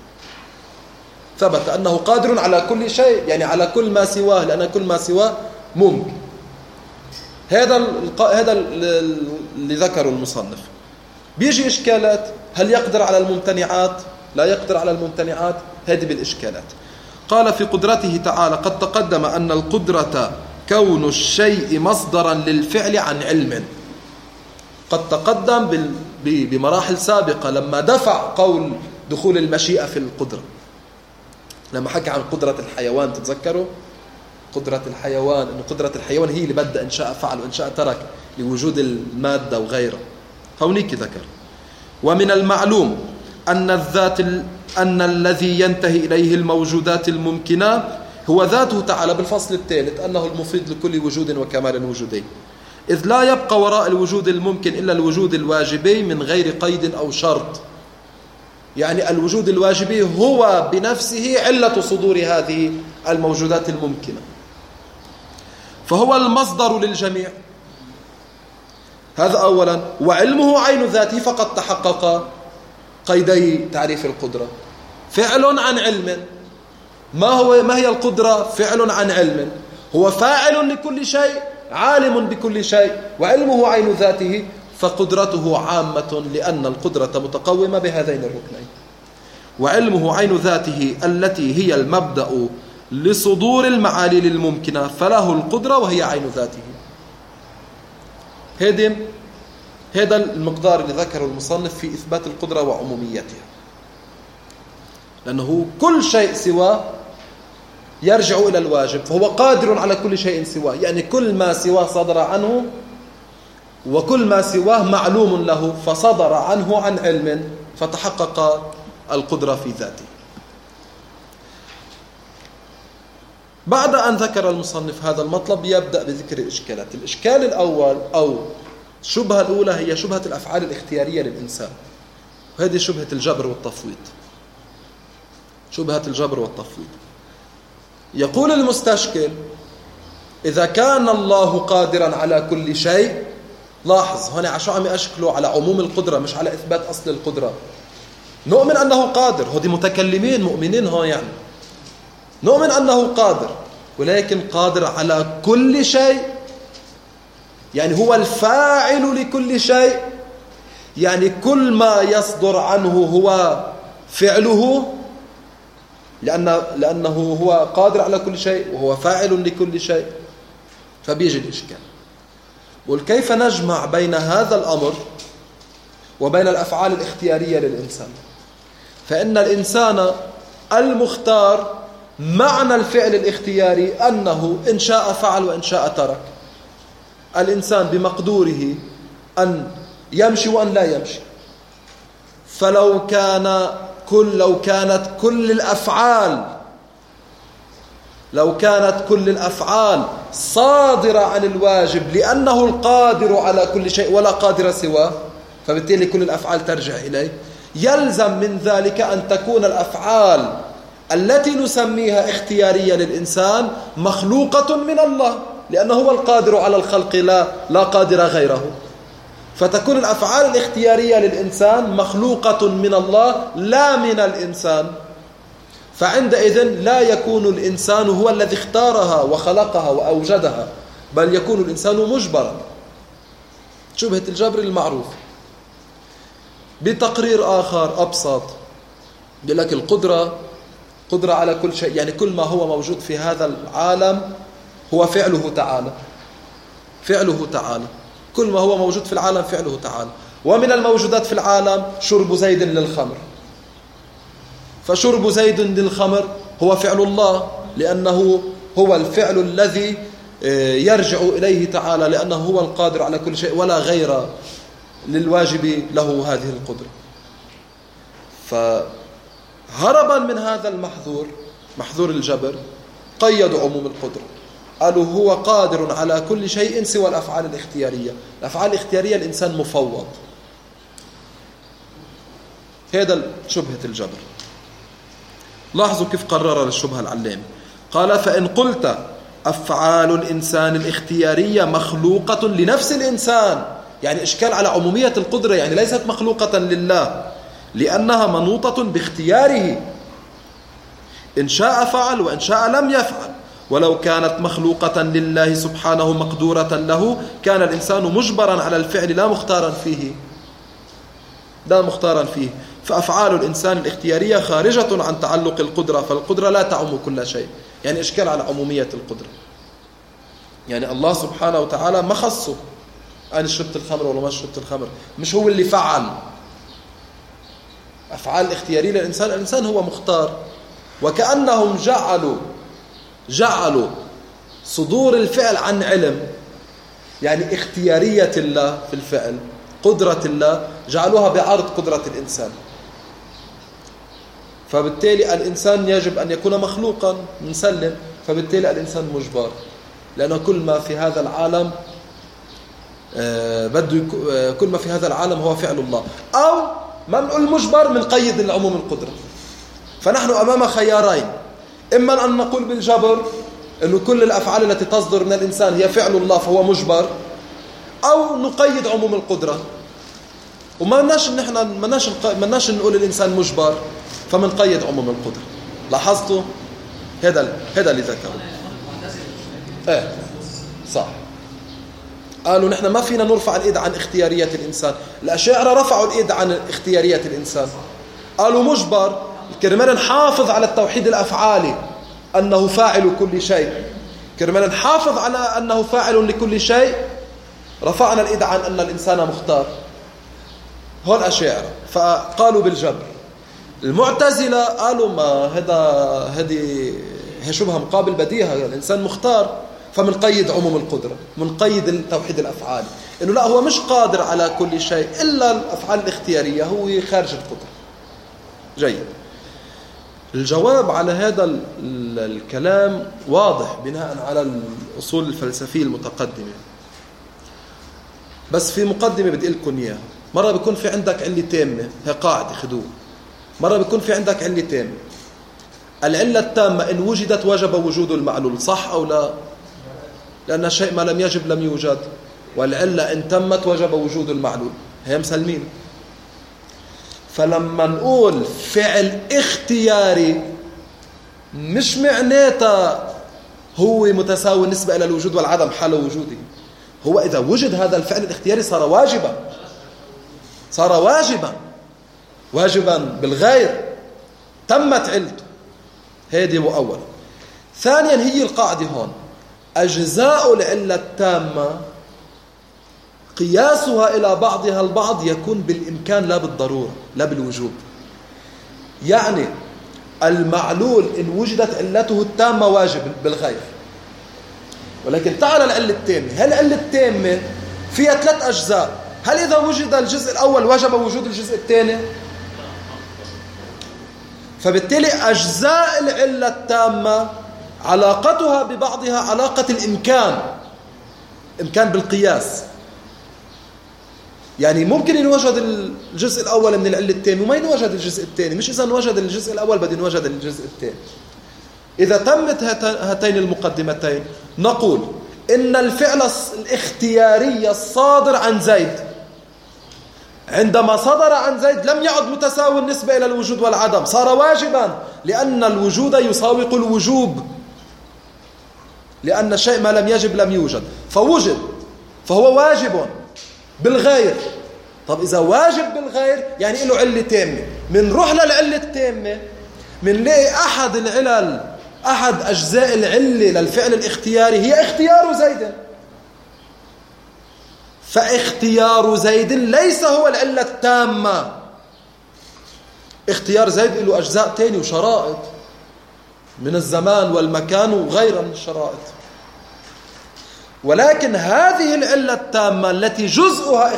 ثبت أنه قادر على كل شيء، يعني على كل ما سواه، لأن كل ما سواه ممكن. هذا اللي ذكره المصنف. بيجي إشكالات: هل يقدر على الممتنعات؟ لا يقدر على الممتنعات. هذه بالإشكالات. قال في قدرته تعالى: قد تقدم أن القدرة كون الشيء مصدرا للفعل عن علم. قد تقدم بمراحل سابقة لما دفع قول دخول المشيئة في القدرة، لما حكى عن قدرة الحيوان. تتذكروا قدرة الحيوان، أن قدرة الحيوان هي اللي بدأ إن شاء فعل وإن شاء ترك لوجود المادة وغيره. هونيك ذكر: ومن المعلوم أن الذي ينتهي إليه الموجودات الممكنة هو ذاته تعالى، بالفصل الثالث، أنه المفيد لكل وجود وكمال وجودي، إذ لا يبقى وراء الوجود الممكن إلا الوجود الواجبي من غير قيد أو شرط. يعني الوجود الواجبي هو بنفسه علة صدور هذه الموجودات الممكنة، فهو المصدر للجميع. هذا أولا. وعلمه عين ذاته، فقد تحقق قيدي تعريف القدرة: فعل عن علم. ما هي القدرة؟ فعل عن علم، هو فاعل لكل شيء، عالم بكل شيء، وعلمه عين ذاته، فقدرته عامة لأن القدرة متقومة بهذين الركنين. وعلمه عين ذاته التي هي المبدأ لصدور المعالي الممكنة فله القدرة وهي عين ذاته. هذا المقدار اللي ذكره المصنف في إثبات القدرة وعموميتها، لأنه كل شيء سواه يرجع إلى الواجب، فهو قادر على كل شيء سواه، يعني كل ما سواه صدر عنه، وكل ما سواه معلوم له فصدر عنه عن علم، فتحقق القدرة في ذاته. بعد أن ذكر المصنف هذا المطلب يبدأ بذكر الإشكالات. الإشكال الأول أو الشبهة الأولى هي شبهة الأفعال الاختيارية للإنسان، وهذه شبهة الجبر والتفويض. شبهة الجبر والتفويض. يقول المستشكل: إذا كان الله قادرا على كل شيء، لاحظ هنا شو عم يشكلوا على عموم القدرة مش على إثبات أصل القدرة. نؤمن أنه قادر، هذي متكلمين مؤمنين هون، يعني نؤمن أنه قادر، ولكن قادر على كل شيء، يعني هو الفاعل لكل شيء، يعني كل ما يصدر عنه هو فعله، لأنه هو قادر على كل شيء وهو فاعل لكل شيء. فبيجي الإشكال، وكيف نجمع بين هذا الأمر وبين الأفعال الاختيارية للإنسان؟ فإن الإنسان المختار معنى الفعل الاختياري أنه إن شاء فعل وإن شاء ترك. الإنسان بمقدوره أن يمشي وأن لا يمشي. فلو كانت كل الأفعال صادرة عن الواجب لأنه القادر على كل شيء ولا قادر سواه، فبالتالي كل الأفعال ترجع إليه. يلزم من ذلك أن تكون الأفعال التي نسميها اختيارية للإنسان مخلوقة من الله، لأنه هو القادر على الخلق لا قادر غيره. فتكون الأفعال الاختيارية للإنسان مخلوقة من الله لا من الإنسان، فعندئذ لا يكون الإنسان هو الذي اختارها وخلقها وأوجدها، بل يكون الإنسان مجبرا. شبهة الجبر المعروف. بتقرير آخر أبسط يقول لك القدرة قدرة على كل شيء، يعني كل ما هو موجود في هذا العالم هو فعله تعالى. كل ما هو موجود في العالم فعله تعالى. ومن الموجودات في العالم شرب زيد للخمر، فشرب زيد للخمر هو فعل الله، لأنه هو الفعل الذي يرجع إليه تعالى، لأنه هو القادر على كل شيء ولا غير للواجب له هذه القدرة. فهربا من هذا المحظور، محظور الجبر، قيدوا عموم القدرة، قالوا هو قادر على كل شيء سوى الأفعال الاختيارية. الأفعال الاختيارية الإنسان مفوض. هذا شبهة الجبر. لاحظوا كيف قرر الشبهة العلامي. قال: فإن قلت أفعال الإنسان الاختيارية مخلوقة لنفس الإنسان، يعني إشكال على عمومية القدرة، يعني ليست مخلوقة لله لأنها منوطة باختياره، إن شاء فعل وإن شاء لم يفعل. ولو كانت مخلوقة لله سبحانه مقدورة له كان الإنسان مجبرا على الفعل لا مختارا فيه. فأفعال الإنسان الاختيارية خارجة عن تعلق القدرة، فالقدرة لا تعم كل شيء. يعني إشكال على عمومية القدرة، يعني الله سبحانه وتعالى ما خصه أنا شربت الخمر ولا ما شربت الخمر، مش هو اللي فعل. أفعال الاختيارية للإنسان، الإنسان هو مختار. وكأنهم جعلوا صدور الفعل عن علم، يعني اختيارية الله في الفعل، قدرة الله، جعلوها بعرض قدرة الإنسان. فبالتالي الإنسان يجب أن يكون مخلوقا مسلم، فبالتالي الإنسان مجبر، لأنه كل ما في هذا العالم كل ما في هذا العالم هو فعل الله. أو منع المجبر من قيد العموم القدرة. فنحن أمام خيارين: إما أن نقول بالجبر أنه كل الأفعال التي تصدر من الإنسان هي فعل الله فهو مجبر، أو نقيد عموم القدرة. وما مناش نقول الإنسان مجبر فمنقيد عموم القدرة. لاحظتوا؟ هذا اللي ذكره. صح. قالوا نحن ما فينا نرفع الإيد عن اختيارية الإنسان. الأشاعرة رفعوا الإيد عن اختيارية الإنسان، قالوا مجبر، كرمال نحافظ على التوحيد الأفعالي أنه فاعل كل شيء، كرمال نحافظ على أنه فاعل لكل شيء، رفعنا الإيد عن أن الإنسان مختار. هو الأشاعرة فقالوا بالجبر. المعتزلة قالوا ما هذه شبهة مقابل بديهة، الإنسان مختار، فمنقيد عموم القدرة، منقيد التوحيد الأفعالي، إنه لا هو مش قادر على كل شيء إلا الأفعال الاختيارية، هو خارج القدرة. جيد. الجواب على هذا الكلام واضح بناء على الأصول الفلسفية المتقدمة، بس في مقدمة بدي لكم إياها. مرة بيكون في عندك علة تامة، هي قاعدة خدوه، مرة بيكون في عندك علة تامة. العلة التامة إن وجدت وجب وجود المعلول، صح أو لا؟ لأن الشيء ما لم يجب لم يوجد، والعلة إن تمت وجب وجود المعلول، هي مسلمين. فلما نقول فعل اختياري مش معناته هو متساوي بالنسبة إلى الوجود والعدم حال وجوده. هو إذا وجد هذا الفعل الاختياري صار واجبا، صار واجبا بالغير، تمت علته. هذه أولا. ثانيا هي القاعدة هون، أجزاء العلة التامة قياسها إلى بعضها البعض يكون بالإمكان لا بالضرورة لا بالوجوب. يعني المعلول إن وجدت علته التامة واجب بالغير، ولكن تعال العلة التامة. هل العلة التامة فيها 3 أجزاء، هل إذا وجد الجزء الأول وجب وجود الجزء الثاني؟ فبالتالي أجزاء العلة التامة علاقتها ببعضها علاقة الإمكان، إمكان بالقياس. يعني ممكن ينوجد الجزء الأول من العلة التامة وما ينوجد الجزء الثاني، مش إذا نوجد الجزء الأول بدي نوجد الجزء الثاني. إذا تمت هاتين المقدمتين نقول إن الفعل الاختياري الصادر عن زيد عندما صدر عن زيد لم يعد متساوي بالنسبة إلى الوجود والعدم، صار واجبا، لأن الوجود يساوق الوجوب، لأن الشيء ما لم يجب لم يوجد، فوجد فهو واجب بالغير. طب إذا واجب بالغير يعني له علة تامة. منروح للعلة التامة منلاقي أحد العلل، أحد أجزاء العلة للفعل الاختياري هي اختيار زيد، فاختيار زيد ليس هو العلة التامة. اختيار زيد له أجزاء تاني وشرائط من الزمان والمكان وغيرها من الشرائط، ولكن هذه العلة التامة التي جزءها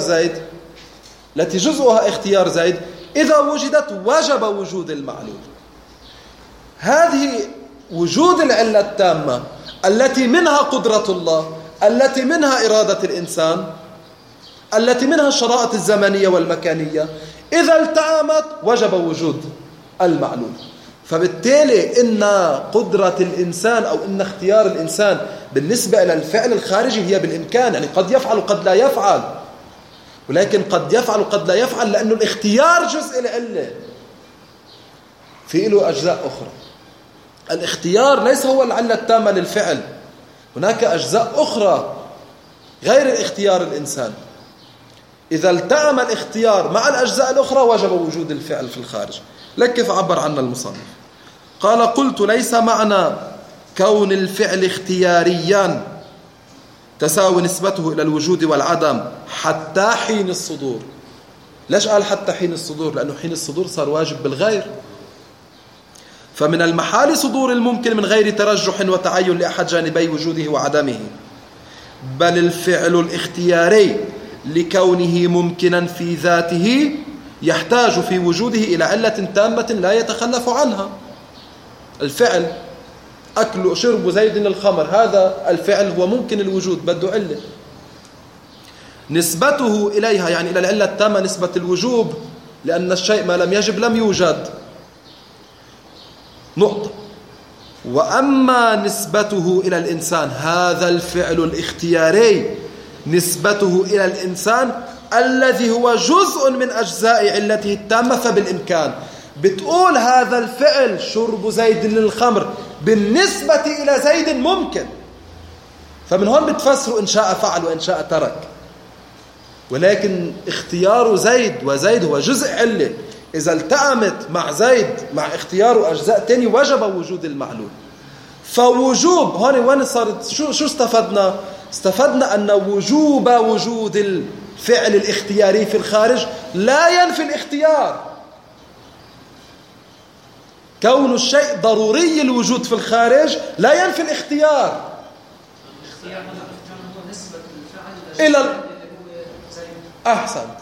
اختيار زيد إذا وجدت وجب وجود المعلول. هذه وجود العلة التامة التي منها قدرة الله، التي منها إرادة الإنسان، التي منها الشرائط الزمنية والمكانية، إذا التأمت وجب وجود المعلول. فبالتالي إن قدرة الإنسان أو إن اختيار الإنسان بالنسبة إلى الفعل الخارجي هي بالإمكان، يعني قد يفعل وقد لا يفعل، ولكن قد يفعل وقد لا يفعل لأنه الاختيار جزء العلة، في له أجزاء أخرى. الاختيار ليس هو العلة التامة للفعل، هناك أجزاء أخرى غير الاختيار الإنسان. إذا التأم الاختيار مع الأجزاء الأخرى وجب وجود الفعل في الخارج. لك كيف عبر عنه المصنف؟ قال: قلت ليس معنى كون الفعل اختياريا تساوي نسبته إلى الوجود والعدم حتى حين الصدور. ليش قال حتى حين الصدور؟ لأنه حين الصدور صار واجب بالغير، فمن المحال صدور الممكن من غير ترجح وتعين لأحد جانبي وجوده وعدمه، بل الفعل الاختياري لكونه ممكنا في ذاته يحتاج في وجوده إلى علة تامة لا يتخلف عنها. الفعل أكل شرب زيد الخمر، هذا الفعل هو ممكن الوجود، بده علة. نسبته إليها يعني إلى العلة التامة نسبة الوجوب، لأن الشيء ما لم يجب لم يوجد، نقطة. وأما نسبته إلى الإنسان، هذا الفعل الاختياري نسبته إلى الإنسان الذي هو جزء من أجزاء علته التامة، فبالإمكان بتقول هذا الفعل شرب زيد للخمر بالنسبة إلى زيد ممكن، فمن هون بتفسروا إن شاء فعل وإن شاء ترك. ولكن اختيار زيد، وزيد هو جزء علة، إذا التأمت مع زيد مع اختياره أجزاء تاني وجب وجود المعلول. فوجوب هون وين صارت شو استفدنا؟ استفدنا أن وجود الفعل الاختياري في الخارج لا ينفي الاختيار. كون الشيء ضروري الوجود في الخارج لا ينفي الاختيار. إلى أحسنت.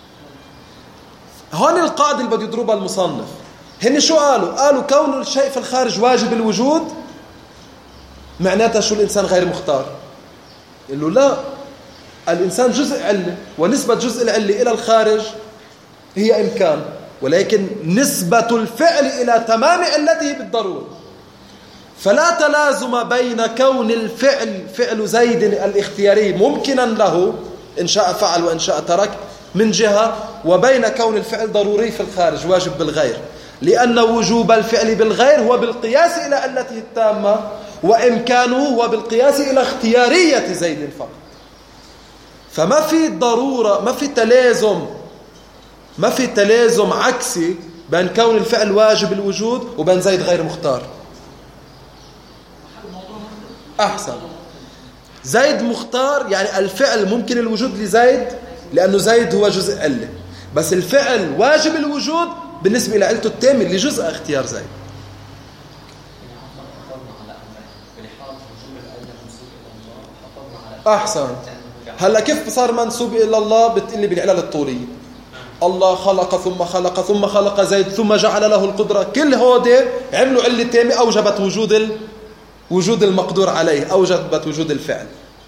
هون القاعدة اللي بده يضربها المصنف. هن شو قالوا كون الشيء في الخارج واجب الوجود، معناتها شو الإنسان غير مختار. قال له لا، الإنسان جزء علة، ونسبة جزء العلة إلى الخارج هي إمكان، ولكن نسبة الفعل إلى تمام علته بالضرورة. فلا تلازم بين كون الفعل فعل زيد الاختياري ممكنا له إن شاء فعل وإن شاء ترك من جهة، وبين كون الفعل ضروري في الخارج واجب بالغير، لأن وجوب الفعل بالغير هو بالقياس إلى علته التامة، وإمكانه هو بالقياس إلى اختيارية زيد فقط. فما في ضرورة، ما في تلازم عكسي بين كون الفعل واجب الوجود وبين زيد غير مختار. أحسن. زيد مختار يعني الفعل ممكن الوجود لزيد لأنه زيد هو جزء علة، بس الفعل واجب الوجود بالنسبة إلى علته التامة اللي جزء اختيار زيد. أحسن. هلا كيف صار منسوب إلى الله؟ بتقلي بالعلل الطولية. الله خلق ثم خلق ثم خلق زيد ثم جعل له القدرة، كل هودي عملوا علة تامة أوجبت وجود المقدور عليه، أوجبت وجود الفعل.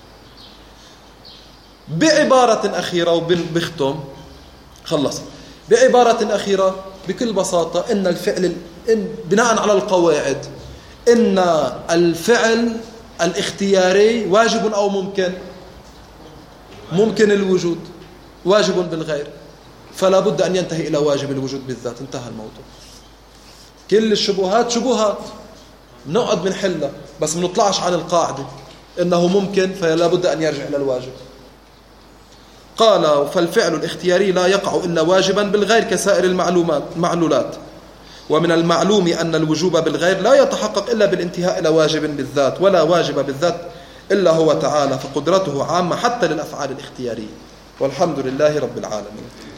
بعبارة أخيرة وبختم خلص، بعبارة أخيرة بكل بساطة إن الفعل بناء على القواعد إن الفعل الاختياري واجب أو ممكن الوجود، واجب بالغير، فلا بد أن ينتهي إلى واجب الوجود بالذات. انتهى الموضوع. كل الشبهات شبهات نقعد بنحلها، بس منطلعش عن القاعدة إنه ممكن، فلا بد أن يرجع إلى الواجب. قال فالفعل الاختياري لا يقع إلا واجبا بالغير كسائر المعلولات، ومن المعلوم أن الوجوب بالغير لا يتحقق إلا بالانتهاء إلى واجب بالذات، ولا واجب بالذات إلا هو تعالى، فقدرته عامة حتى للأفعال الاختيارية. والحمد لله رب العالمين.